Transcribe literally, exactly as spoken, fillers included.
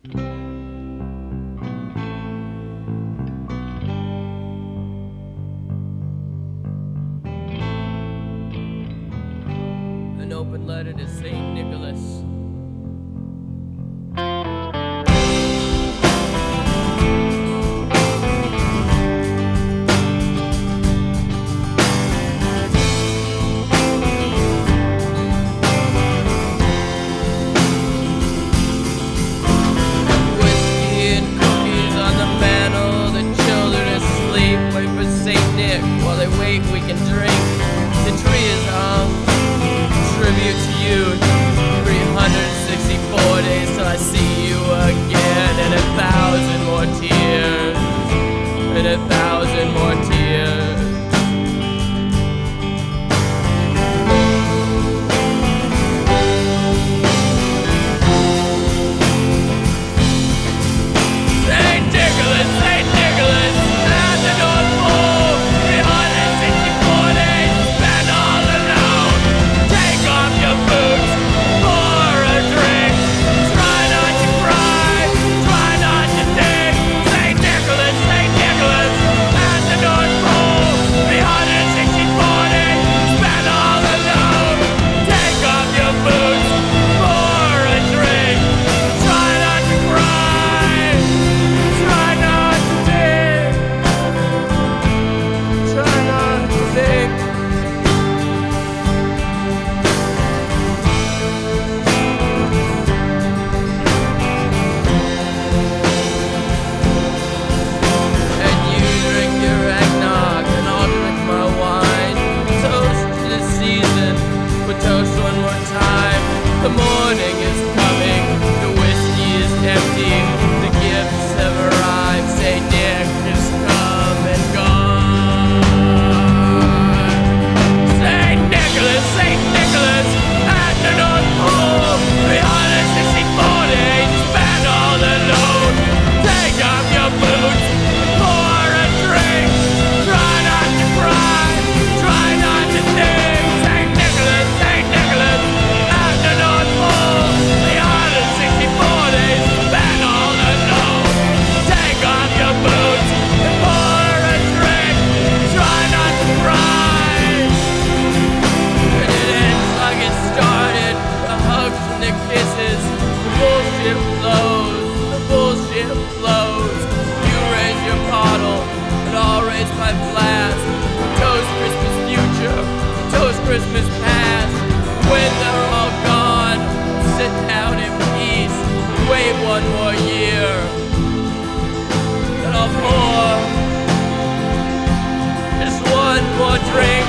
An open letter to Saint Nicholas. Whiskey and cookies on the mantle, the children asleep. Wait for Saint Nick, while they wait we can drink. The tree is hung, tribute to you. three hundred sixty-four days till I see you again. And a thousand more tears, and a thousand more tears. Saint Nicholas, Saint Nicholas, at the North Pole, three hundred sixty-four days spent all alone. Take off your boots, pour a drink. Try not to cry, try not to think. Saint Nicholas, Saint Nicholas, at the North Pole, three hundred sixty-four days spent all alone. Take off your boots, pour a drink. Try not to cry, try not to think. Try not to think. And you drink your eggnog, and I'll drink my wine. Toast to the season, but toast one more time. The morning is coming, the whiskey is empty, the gifts have arrived. Saint Nick has come and gone. Saint Nicholas, Saint Nicholas, at the North Pole, three hundred sixty-four days spent all alone. Take off your boots, pour a drink. Try not to cry, try not to think. Saint Nicholas, Saint Nicholas, at the North Pole, three hundred sixty-four days spent all alone. Take off your boots and pour a drink. Try not to cry. And it ends like it started. The hugs and the kisses. The bullshit flows. The bullshit flows. You raise your bottle, and I'll raise my flask. Toast Christmas future. Toast Christmas past. When they're all gone, sit down in peace. Wait one more year. Then I'll pour just one more drink.